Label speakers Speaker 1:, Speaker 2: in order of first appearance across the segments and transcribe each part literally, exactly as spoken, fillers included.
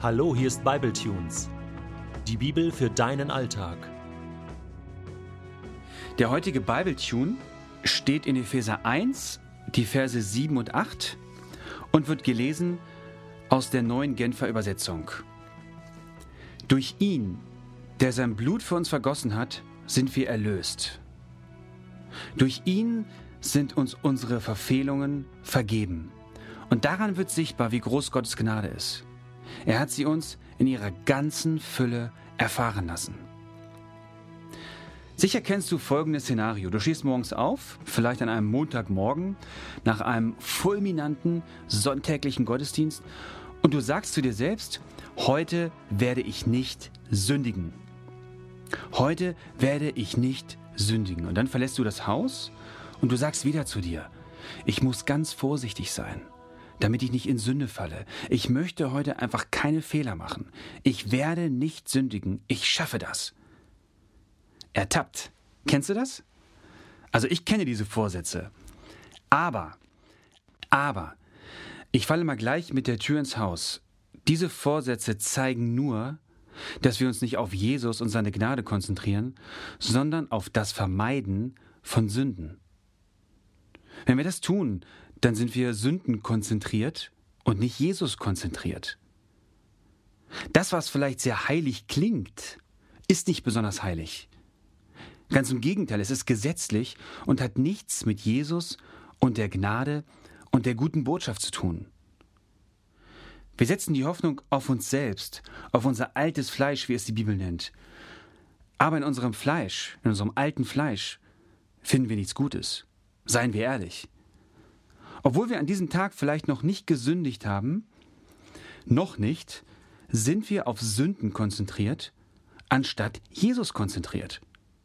Speaker 1: Hallo, hier ist Bibletunes, die Bibel für deinen Alltag.
Speaker 2: Der heutige Bibletune steht in Epheser eins, die Verse sieben und acht und wird gelesen aus der neuen Genfer Übersetzung. Durch ihn, der sein Blut für uns vergossen hat, sind wir erlöst. Durch ihn sind uns unsere Verfehlungen vergeben. Und daran wird sichtbar, wie groß Gottes Gnade ist. Er hat sie uns in ihrer ganzen Fülle erfahren lassen. Sicher kennst du folgendes Szenario. Du stehst morgens auf, vielleicht an einem Montagmorgen, nach einem fulminanten sonntäglichen Gottesdienst und du sagst zu dir selbst, heute werde ich nicht sündigen. Heute werde ich nicht sündigen. Und dann verlässt du das Haus und du sagst wieder zu dir, ich muss ganz vorsichtig sein, damit ich nicht in Sünde falle. Ich möchte heute einfach keine Fehler machen. Ich werde nicht sündigen. Ich schaffe das. Ertappt. Kennst du das? Also ich kenne diese Vorsätze. Aber, aber, ich falle mal gleich mit der Tür ins Haus. Diese Vorsätze zeigen nur, dass wir uns nicht auf Jesus und seine Gnade konzentrieren, sondern auf das Vermeiden von Sünden. Wenn wir das tun, dann sind wir sündenkonzentriert und nicht Jesus konzentriert. Das, was vielleicht sehr heilig klingt, ist nicht besonders heilig. Ganz im Gegenteil, es ist gesetzlich und hat nichts mit Jesus und der Gnade und der guten Botschaft zu tun. Wir setzen die Hoffnung auf uns selbst, auf unser altes Fleisch, wie es die Bibel nennt. Aber in unserem Fleisch, in unserem alten Fleisch, finden wir nichts Gutes. Seien wir ehrlich. Obwohl wir an diesem Tag vielleicht noch nicht gesündigt haben, noch nicht, sind wir auf Sünden konzentriert, anstatt Jesus konzentriert.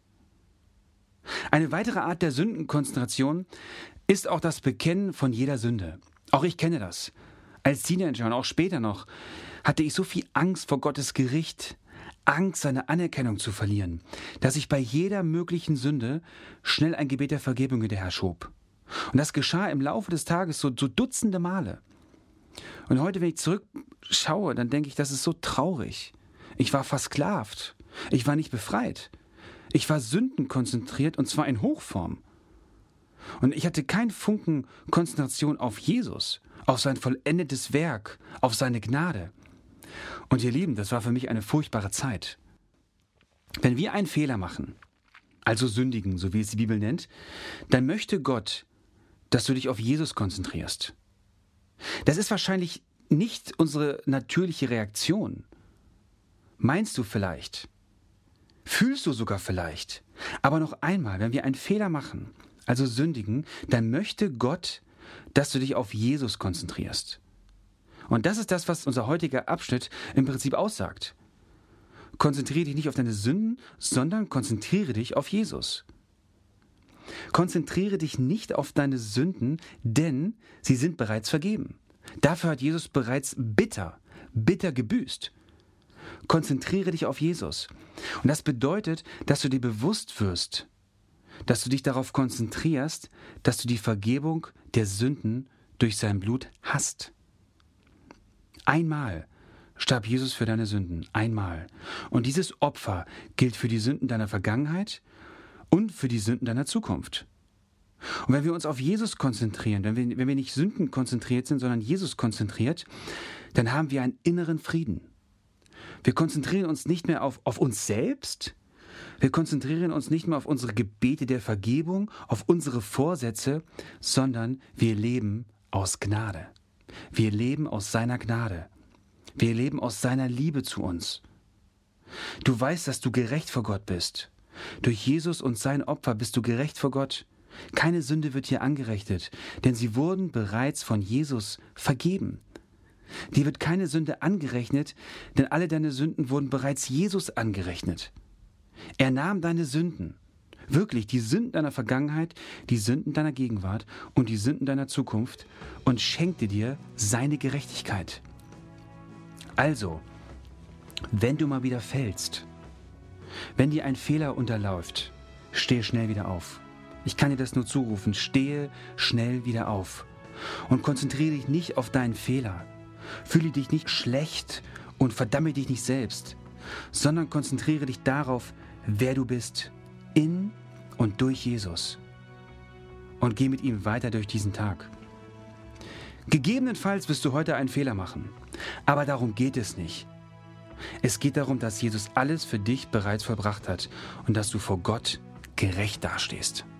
Speaker 2: Eine weitere Art der Sündenkonzentration ist auch das Bekennen von jeder Sünde. Auch ich kenne das. Als Teenager und auch später noch hatte ich so viel Angst vor Gottes Gericht, Angst, seine Anerkennung zu verlieren, dass ich bei jeder möglichen Sünde schnell ein Gebet der Vergebung hinterher schob. Und das geschah im Laufe des Tages so, so dutzende Male. Und heute, wenn ich zurückschaue, dann denke ich, das ist so traurig. Ich war versklavt. Ich war nicht befreit. Ich war sündenkonzentriert und zwar in Hochform. Und ich hatte keinen Funken Konzentration auf Jesus, auf sein vollendetes Werk, auf seine Gnade. Und ihr Lieben, das war für mich eine furchtbare Zeit. Wenn wir einen Fehler machen, also sündigen, so wie es die Bibel nennt, dann möchte Gott, dass du dich auf Jesus konzentrierst. Das ist wahrscheinlich nicht unsere natürliche Reaktion. Meinst du vielleicht? Fühlst du sogar vielleicht? Aber noch einmal, wenn wir einen Fehler machen, also sündigen, dann möchte Gott, dass du dich auf Jesus konzentrierst. Und das ist das, was unser heutiger Abschnitt im Prinzip aussagt. Konzentriere dich nicht auf deine Sünden, sondern konzentriere dich auf Jesus. Konzentriere dich nicht auf deine Sünden, denn sie sind bereits vergeben. Dafür hat Jesus bereits bitter, bitter gebüßt. Konzentriere dich auf Jesus. Und das bedeutet, dass du dir bewusst wirst, dass du dich darauf konzentrierst, dass du die Vergebung der Sünden durch sein Blut hast. Einmal starb Jesus für deine Sünden, einmal. Und dieses Opfer gilt für die Sünden deiner Vergangenheit und für die Sünden deiner Zukunft. Und wenn wir uns auf Jesus konzentrieren, wenn wir, wenn wir nicht Sünden konzentriert sind, sondern Jesus konzentriert, dann haben wir einen inneren Frieden. Wir konzentrieren uns nicht mehr auf, auf uns selbst, wir konzentrieren uns nicht mehr auf unsere Gebete der Vergebung, auf unsere Vorsätze, sondern wir leben aus Gnade. Wir leben aus seiner Gnade. Wir leben aus seiner Liebe zu uns. Du weißt, dass du gerecht vor Gott bist. Durch Jesus und sein Opfer bist du gerecht vor Gott. Keine Sünde wird dir angerechnet, denn sie wurden bereits von Jesus vergeben. Dir wird keine Sünde angerechnet, denn alle deine Sünden wurden bereits Jesus angerechnet. Er nahm deine Sünden, wirklich die Sünden deiner Vergangenheit, die Sünden deiner Gegenwart und die Sünden deiner Zukunft und schenkte dir seine Gerechtigkeit. Also, wenn du mal wieder fällst, wenn dir ein Fehler unterläuft, stehe schnell wieder auf. Ich kann dir das nur zurufen, stehe schnell wieder auf und konzentriere dich nicht auf deinen Fehler. Fühle dich nicht schlecht und verdamme dich nicht selbst, sondern konzentriere dich darauf, wer du bist, in und durch Jesus. Und geh mit ihm weiter durch diesen Tag. Gegebenenfalls wirst du heute einen Fehler machen, aber darum geht es nicht. Es geht darum, dass Jesus alles für dich bereits vollbracht hat und dass du vor Gott gerecht dastehst.